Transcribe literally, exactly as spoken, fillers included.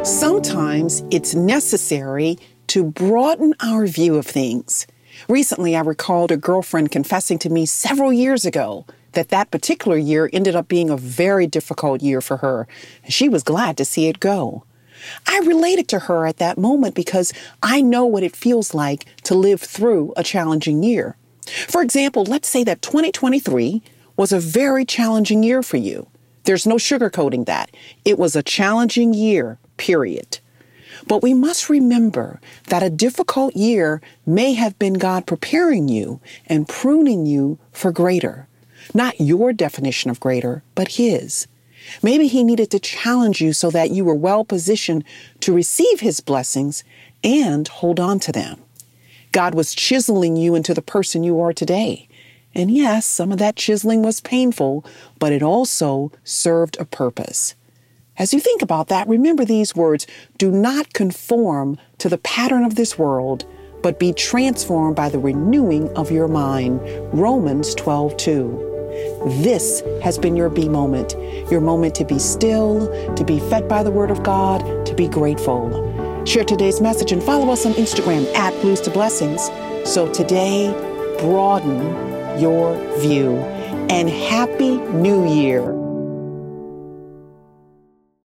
Sometimes it's necessary to broaden our view of things. Recently, I recalled a girlfriend confessing to me several years ago that that particular year ended up being a very difficult year for her, and she was glad to see it go. I related to her at that moment because I know what it feels like to live through a challenging year. For example, let's say that twenty twenty-three was a very challenging year for you. There's no sugarcoating that. It was a challenging year, period. But we must remember that a difficult year may have been God preparing you and pruning you for greater. Not your definition of greater, but His. Maybe He needed to challenge you so that you were well positioned to receive His blessings and hold on to them. God was chiseling you into the person you are today. And yes, some of that chiseling was painful, but it also served a purpose. As you think about that, remember these words: do not conform to the pattern of this world, but be transformed by the renewing of your mind. Romans twelve two. This has been your Be Moment, your moment to be still, to be fed by the Word of God, to be grateful. Share today's message and follow us on Instagram at Blues to Blessings. So today, broaden your view, and Happy New Year.